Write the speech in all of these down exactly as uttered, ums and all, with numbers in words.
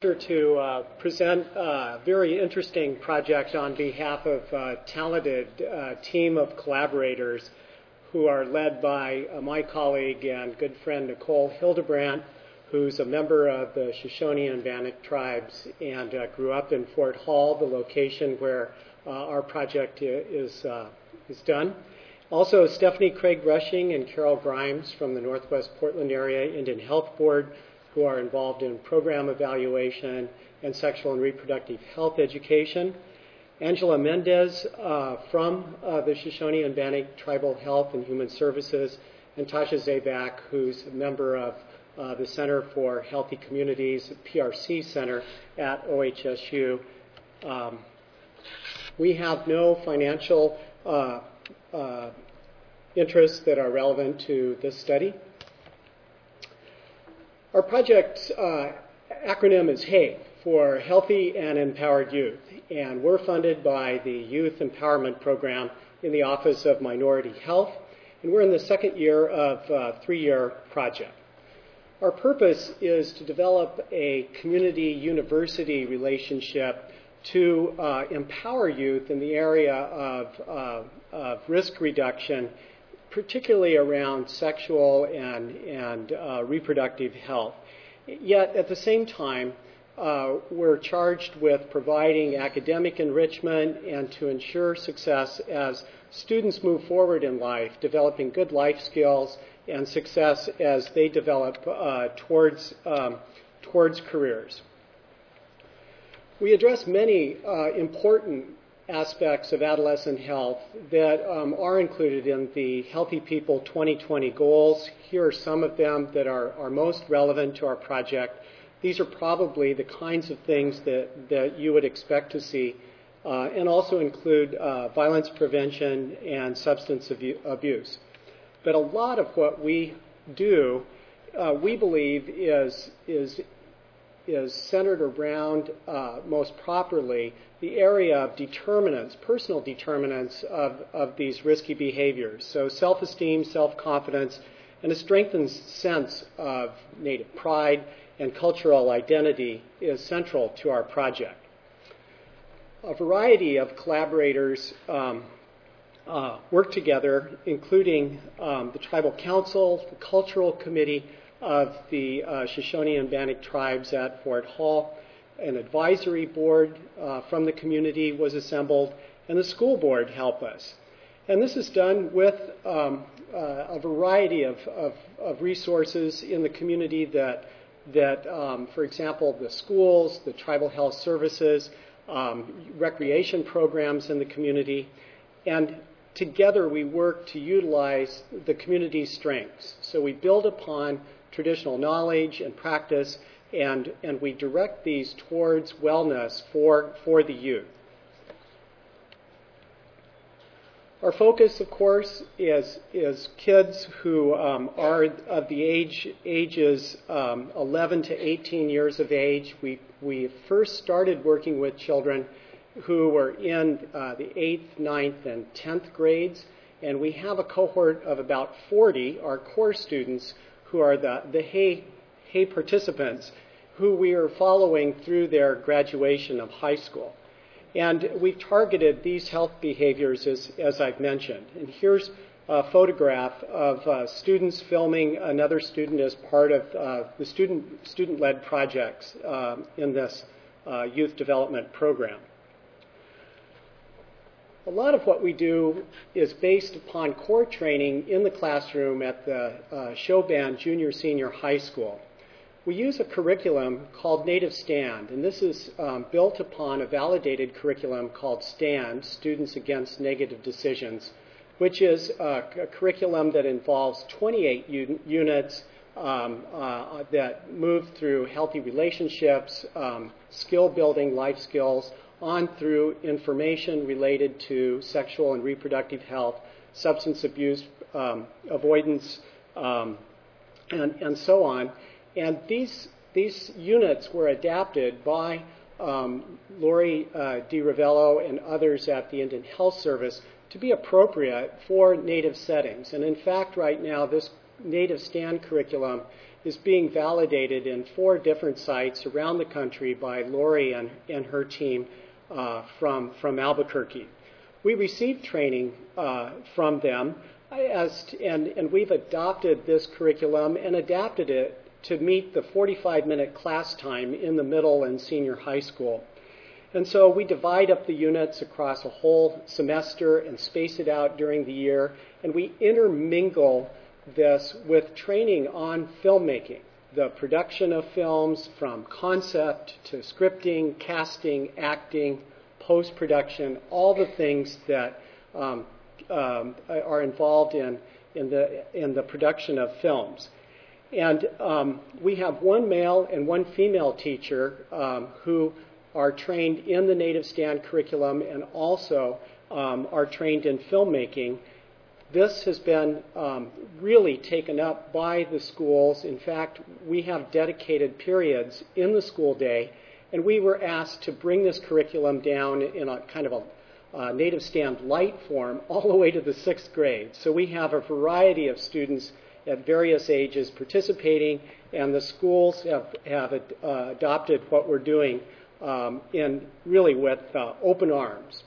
To uh, present a very interesting project on behalf of a talented uh, team of collaborators who are led by uh, my colleague and good friend Nicole Hildebrandt, who's a member of the Shoshone and Bannock tribes and uh, grew up in Fort Hall, the location where uh, our project is, uh, is done. Also, Stephanie Craig Rushing and Carol Grimes from the Northwest Portland Area Indian Health Board, who are involved in program evaluation and sexual and reproductive health education. Angela Mendez uh, from uh, the Shoshone and Bannock Tribal Health and Human Services, and Tasha Zabak, who's a member of uh, the Center for Healthy Communities, P R C Center at O H S U. Um, we have no financial uh, uh, interests that are relevant to this study. Our project's uh, acronym is HAVE, for Healthy and Empowered Youth, and we're funded by the Youth Empowerment Program in the Office of Minority Health, and we're in the second year of a three-year project. Our purpose is to develop a community-university relationship to uh, empower youth in the area of, uh, of risk reduction, particularly around sexual and, and uh, reproductive health. Yet, at the same time, uh, we're charged with providing academic enrichment and to ensure success as students move forward in life, developing good life skills and success as they develop uh, towards, um, towards careers. We address many uh, important aspects of adolescent health that um, are included in the Healthy People twenty twenty goals. Here are some of them that are, are most relevant to our project. These are probably the kinds of things that, that you would expect to see, uh, and also include uh, violence prevention and substance abu- abuse. But a lot of what we do, uh, we believe, is, is is centered around, uh, most properly, the area of determinants, personal determinants of, of these risky behaviors. So self-esteem, self-confidence, and a strengthened sense of Native pride and cultural identity is central to our project. A variety of collaborators um, uh, work together, including um, the Tribal Council, the Cultural Committee of the uh, Shoshone and Bannock tribes at Fort Hall. An advisory board uh, from the community was assembled, and the school board helped us. And this is done with um, uh, a variety of, of, of resources in the community that, that um, for example, the schools, the tribal health services, um, recreation programs in the community, and together we work to utilize the community's strengths. So we build upon traditional knowledge and practice, and, and we direct these towards wellness for, for the youth. Our focus, of course, is, is kids who um, are of the age ages um, eleven to eighteen years of age. We, we first started working with children who were in uh, the eighth, ninth, and tenth grades, and we have a cohort of about forty, our core students, who are the, the HAY, HAY participants, who we are following through their graduation of high school. And we've targeted these health behaviors as, as I've mentioned. And here's a photograph of uh, students filming another student as part of uh, the student, student-led projects uh, in this uh, youth development program. A lot of what we do is based upon core training in the classroom at the uh, Showband Junior Senior High School. We use a curriculum called Native Stand, and this is um, built upon a validated curriculum called STAND, Students Against Negative Decisions, which is a, a curriculum that involves twenty-eight un- units um, uh, that move through healthy relationships, um, skill building, life skills, on through information related to sexual and reproductive health, substance abuse, um, avoidance, um, and, and so on. And these, these units were adapted by um, Lori uh, DiRavello and others at the Indian Health Service to be appropriate for Native settings. And in fact, right now, this native stand curriculum is being validated in four different sites around the country by Lori and, and her team uh, from, from Albuquerque. We received training uh, from them, as to, and, and we've adopted this curriculum and adapted it to meet the forty-five minute class time in the middle and senior high school. And so we divide up the units across a whole semester and space it out during the year, and we intermingle this with training on filmmaking, the production of films from concept to scripting, casting, acting, post-production, all the things that um, um, are involved in, in, the, in the production of films. And um, we have one male and one female teacher um, who are trained in the native stand curriculum and also um, are trained in filmmaking. This has been um, really taken up by the schools. In fact, we have dedicated periods in the school day, and we were asked to bring this curriculum down in a kind of a uh, native stand light form all the way to the sixth grade. So we have a variety of students at various ages participating, and the schools have, have uh, adopted what we're doing um, in really with uh, open arms.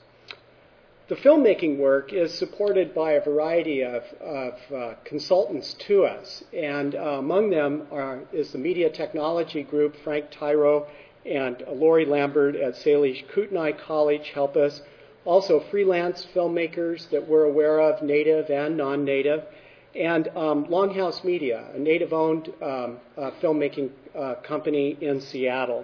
The filmmaking work is supported by a variety of, of uh, consultants to us, and uh, among them are, is the Media Technology Group. Frank Tyro and uh, Lori Lambert at Salish Kootenai College help us. Also freelance filmmakers that we're aware of, native and non-native, and um, Longhouse Media, a native-owned um, uh, filmmaking uh, company in Seattle.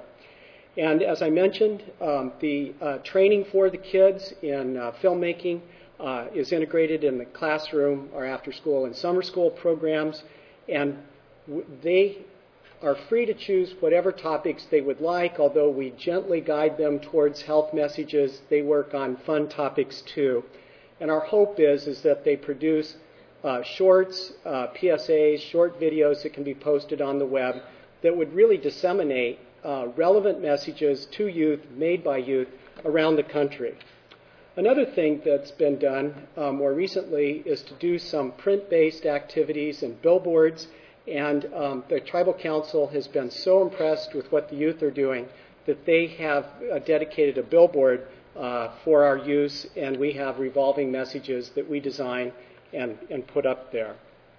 And as I mentioned, um, the uh, training for the kids in uh, filmmaking uh, is integrated in the classroom, our after-school and summer school programs, and w- they are free to choose whatever topics they would like, although we gently guide them towards health messages. They work on fun topics too. And our hope is, is that they produce uh, shorts, uh, P S As, short videos that can be posted on the web that would really disseminate Uh, relevant messages to youth, made by youth, around the country. Another thing that's been done uh, more recently is to do some print-based activities and billboards, and um, the Tribal Council has been so impressed with what the youth are doing that they have uh, dedicated a billboard uh, for our use, and we have revolving messages that we design and, and put up there.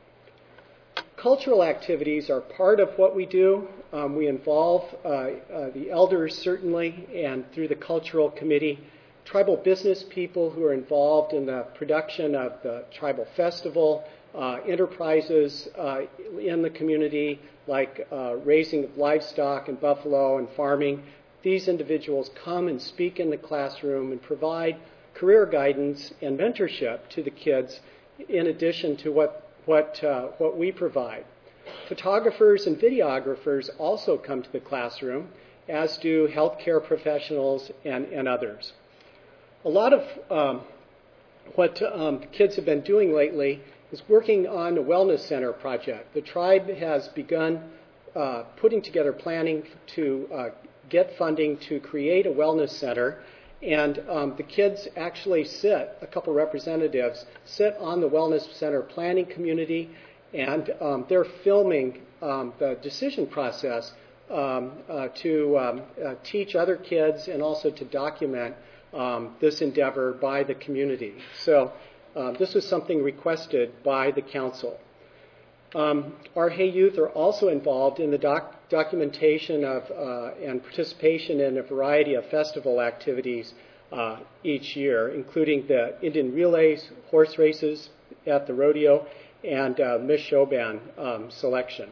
Cultural activities are part of what we do. Um, we involve uh, uh, the elders, certainly, and through the cultural committee, tribal business people who are involved in the production of the tribal festival, uh, enterprises uh, in the community like uh, raising of livestock and buffalo and farming. These individuals come and speak in the classroom and provide career guidance and mentorship to the kids in addition to what What, uh, what we provide. Photographers and videographers also come to the classroom, as do healthcare professionals and, and others. A lot of um, what um, the kids have been doing lately is working on a wellness center project. The tribe has begun uh, putting together planning to uh, get funding to create a wellness center. And um, the kids actually sit, a couple representatives, sit on the Wellness Center planning community, and um, they're filming um, the decision process um, uh, to um, uh, teach other kids and also to document um, this endeavor by the community. So uh, this was something requested by the council. Um, our Hey Youth are also involved in the doc- documentation of uh, and participation in a variety of festival activities uh, each year, including the Indian relays, horse races at the rodeo, and uh, Miss Showban um, selection.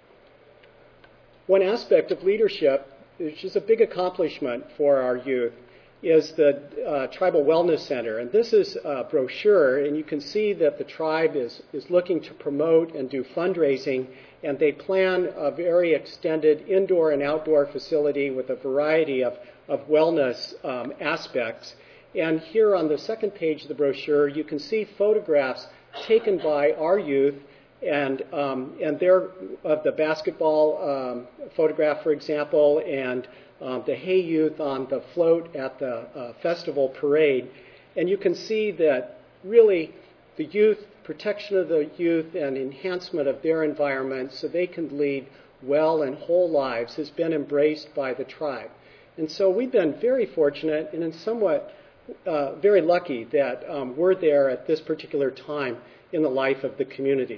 One aspect of leadership, which is a big accomplishment for our youth, is the uh, Tribal Wellness Center. And this is a brochure, and you can see that the tribe is, is looking to promote and do fundraising, and they plan a very extended indoor and outdoor facility with a variety of, of wellness um, aspects. And here on the second page of the brochure, you can see photographs taken by our youth, and um, and they're of the basketball um, photograph, for example, and Um, the Hey Youth on the float at the uh, festival parade. And you can see that really the youth protection of the youth and enhancement of their environment so they can lead well and whole lives has been embraced by the tribe. And so we've been very fortunate and in somewhat uh, very lucky that um, we're there at this particular time in the life of the community.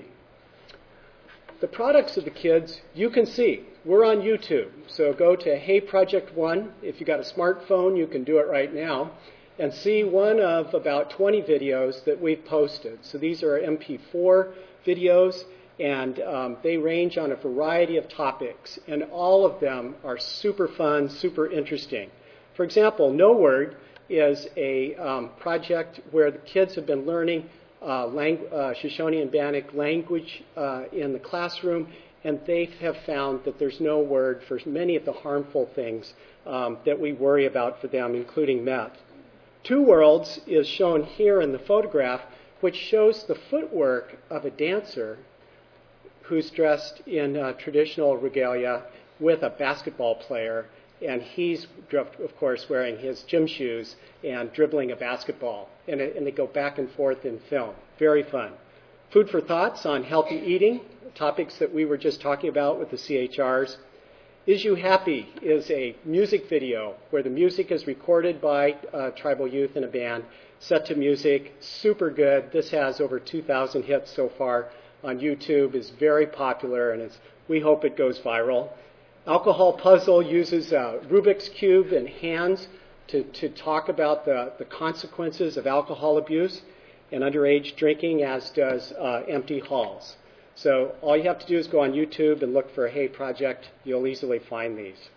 The products of the kids, you can see. We're on YouTube. So go to Hey Project One. If you've got a smartphone, you can do it right now and see one of about twenty videos that we've posted. So these are M P four videos, and um, they range on a variety of topics, and all of them are super fun, super interesting. For example, No Word is a um, project where the kids have been learning uh, lang- uh, Shoshone and Bannock language uh, in the classroom, and they have found that there's no word for many of the harmful things um, that we worry about for them, including meth. Two Worlds is shown here in the photograph, which shows the footwork of a dancer who's dressed in uh, traditional regalia with a basketball player, and he's, of course, wearing his gym shoes and dribbling a basketball, and, it, and they go back and forth in film. Very fun. Food for thoughts on healthy eating, topics that we were just talking about with the C H Rs. Is You Happy is a music video where the music is recorded by uh, tribal youth in a band, set to music, super good. This has over two thousand hits so far on YouTube, is very popular, and it's, we hope it goes viral. Alcohol Puzzle uses uh, Rubik's Cube and hands to, to talk about the, the consequences of alcohol abuse and underage drinking, as does uh, Empty Halls. So all you have to do is go on YouTube and look for a Hey Project. You'll easily find these.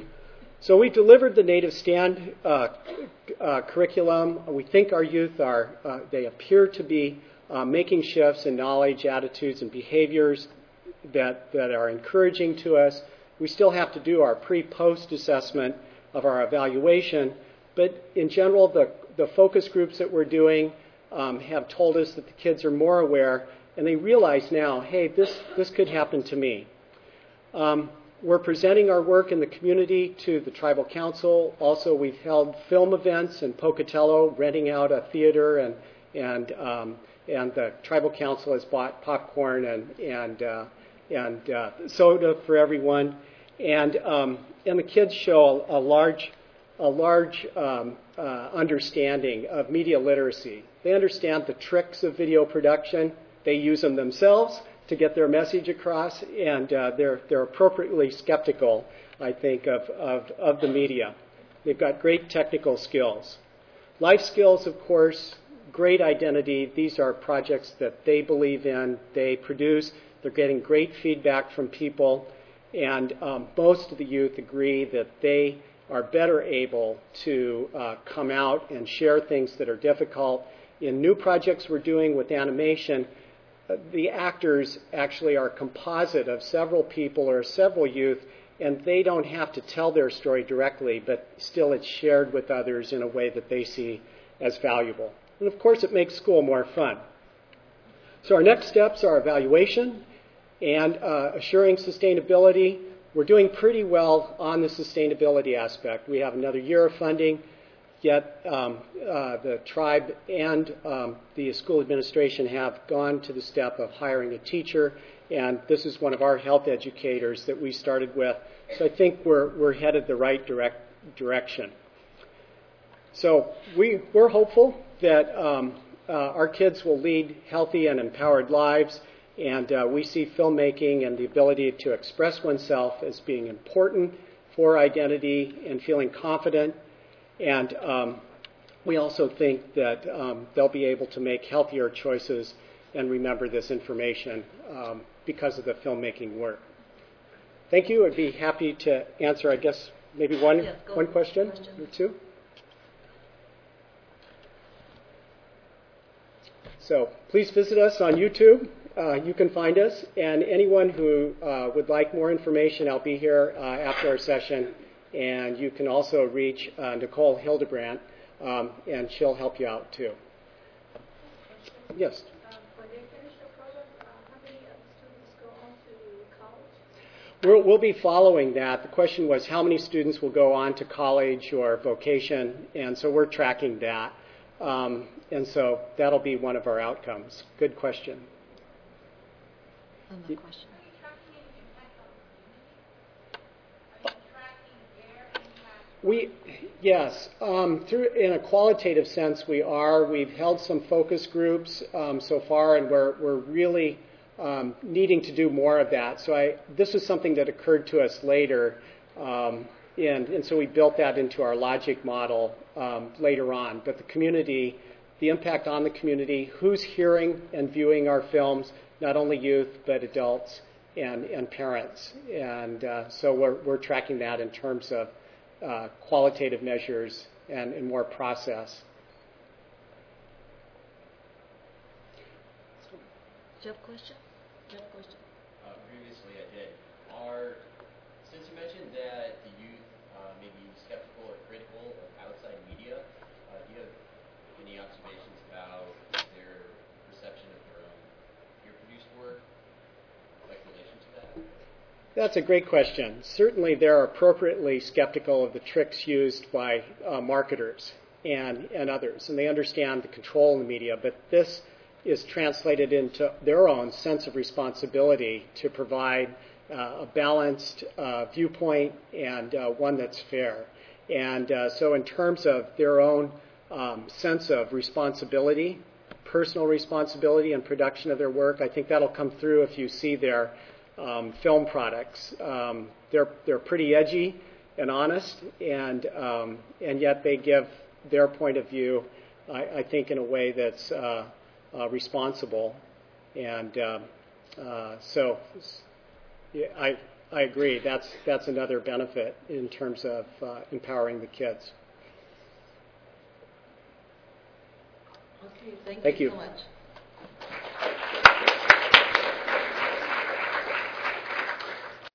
So we delivered the Native Stand uh, uh, curriculum. We think our youth are, uh, they appear to be uh, making shifts in knowledge, attitudes, and behaviors that, that are encouraging to us. We still have to do our pre-post assessment of our evaluation, but in general, the, the focus groups that we're doing um, have told us that the kids are more aware, and they realize now, hey, this, this could happen to me. Um, we're presenting our work in the community to the Tribal Council. Also, we've held film events in Pocatello, renting out a theater, and and um, and the Tribal Council has bought popcorn and and uh, and uh, soda for everyone. And um, and the kids show a, a large a large um, uh, understanding of media literacy. They understand the tricks of video production. They use them themselves to get their message across, and uh, they're they're appropriately skeptical, I think, of, of, of the media. They've got great technical skills. Life skills, of course, great identity. These are projects that they believe in, they produce. They're getting great feedback from people, and um, most of the youth agree that they are better able to uh, come out and share things that are difficult. In new projects we're doing with animation, the actors actually are a composite of several people or several youth, and they don't have to tell their story directly, but still it's shared with others in a way that they see as valuable. And of course, it makes school more fun. So our next steps are evaluation and uh, assuring sustainability. We're doing pretty well on the sustainability aspect. We have another year of funding. Yet um, uh, the tribe and um, the school administration have gone to the step of hiring a teacher, and this is one of our health educators that we started with. So I think we're we're headed the right direct direction. So we we're hopeful that um, uh, our kids will lead healthy and empowered lives, and uh, we see filmmaking and the ability to express oneself as being important for identity and feeling confident. And um, we also think that um, they'll be able to make healthier choices and remember this information um, because of the filmmaking work. Thank you. I'd be happy to answer, I guess, maybe one, yes, one question, question or two. So please visit us on YouTube. Uh, you can find us. And anyone who uh, would like more information, I'll be here uh, after our session. And you can also reach uh, Nicole Hildebrandt, um, and she'll help you out too. Yes? Uh, when they finish the program, uh, how many of the students go on to college? We'll, we'll be following that. The question was how many students will go on to college or vocation, and so we're tracking that. Um, and so that'll be one of our outcomes. Good question. Another question. We, yes, um, through in a qualitative sense, we are. We've held some focus groups um, so far, and we're we're really um, needing to do more of that. So I, this was something that occurred to us later, um, and and so we built that into our logic model um, later on. But the community, the impact on the community, who's hearing and viewing our films, not only youth but adults and and parents, and uh, so we're we're tracking that in terms of Uh, qualitative measures and, and more process. Do you have a question? Do you have a question? Uh, previously I did. Are, since you mentioned that the youth uh, may be skeptical or critical of outside media, uh, do you have any observations about their perception of their own peer-produced work, like relation to that? That's a great question. Certainly they're appropriately skeptical of the tricks used by uh, marketers and, and others, and they understand the control in the media, but this is translated into their own sense of responsibility to provide uh, a balanced uh, viewpoint and uh, one that's fair. And uh, so in terms of their own um, sense of responsibility, personal responsibility and production of their work, I think that'll come through if you see their Um, film products. Um, they're they're pretty edgy and honest, and um, and yet they give their point of view, I, I think, in a way that's uh, uh, responsible. And uh, uh, so, yeah, I I agree. That's that's another benefit in terms of uh, empowering the kids. Okay, thank, Thank you you. so much.